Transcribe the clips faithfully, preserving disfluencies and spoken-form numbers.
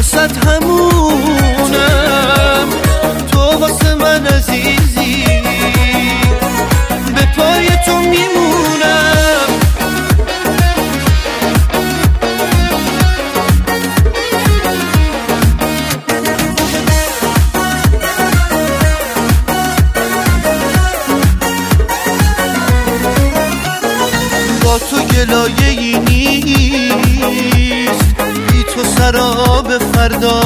واسط همونم، تو واسه من عزیزی، به پای تو میمونم. با تو گلایه ای نیست، بی تو سراب فردا،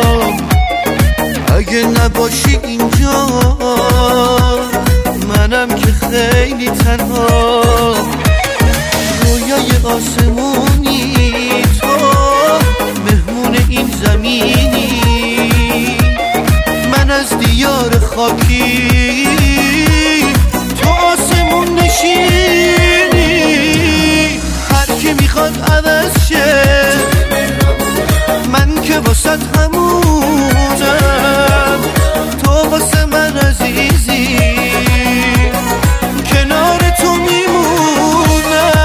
اگه نباشی اینجا منم که خیلی تنها. رویای آسمونی تو، مهمون این زمینی، من از دیار خاکی تو آسمون نشینی. هر کی میخواد عوض شه، من که واسط همونم، تو واسه من عزیزی، کنار تو میمونم.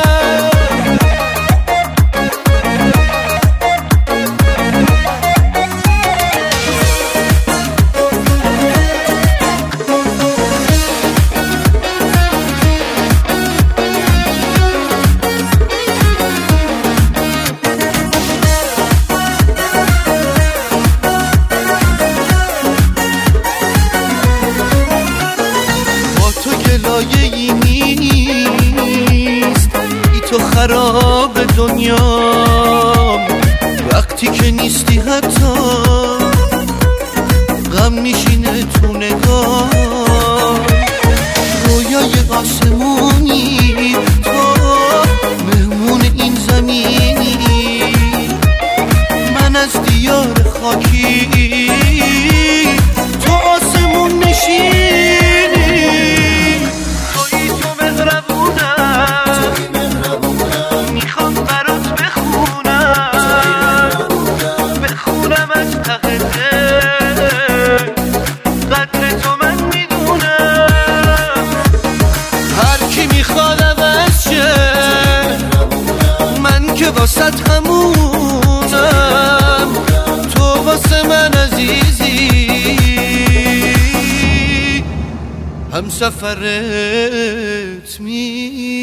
گلایه‌ای نیست، بی تو خراب دنیام، وقتی که نیستی حتی غم میشینه تو نگاه. رویای آسمونی تو، مهمون این زمینی، من از دیار خاکی تو آسمون نشینی. واسط همونم، تو واسه من عزیزی، هم سفرت می